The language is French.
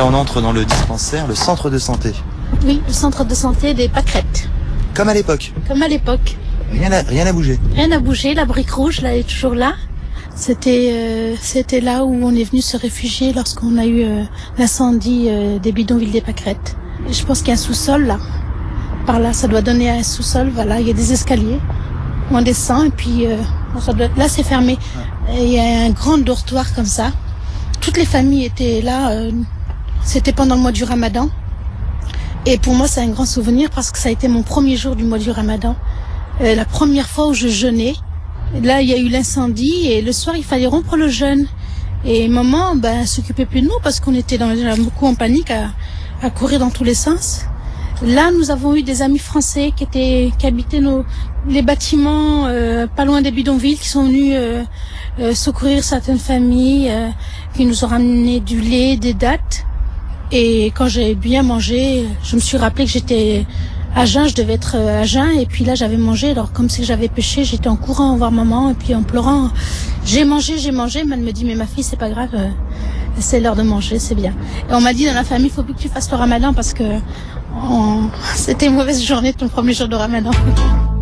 là, on entre dans le dispensaire, le centre de santé. Oui, le centre de santé des Pâquerettes. Comme à l'époque. Comme à l'époque. Rien n'a bougé. Rien n'a bougé, la brique rouge, là, elle est toujours là. C'était là où on est venu se réfugier lorsqu'on a eu l'incendie des bidonvilles des Pâquerettes. Je pense qu'il y a un sous-sol là. Par là, ça doit donner à un sous-sol. Voilà, il y a des escaliers. On descend et puis là, c'est fermé. Et il y a un grand dortoir comme ça. Toutes les familles étaient là. C'était pendant le mois du Ramadan. Et pour moi, c'est un grand souvenir parce que ça a été mon premier jour du mois du Ramadan. La première fois où je jeûnais. Là, il y a eu l'incendie et le soir, il fallait rompre le jeûne. Et maman, s'occupait plus de nous parce qu'on était beaucoup en panique à courir dans tous les sens. Là, nous avons eu des amis français qui habitaient les bâtiments pas loin des bidonvilles, qui sont venus secourir certaines familles, qui nous ont ramené du lait, des dattes. Et quand j'ai bien mangé, je me suis rappelé que j'étais à jeun, je devais être à jeun, et puis là j'avais mangé. Alors comme c'est que j'avais péché, j'étais en courant voir maman, et puis en pleurant, j'ai mangé. Mais elle me dit, mais ma fille, c'est pas grave, c'est l'heure de manger, c'est bien. Et on m'a dit dans la famille, faut plus que tu fasses le Ramadan parce que c'était une mauvaise journée ton premier jour de Ramadan.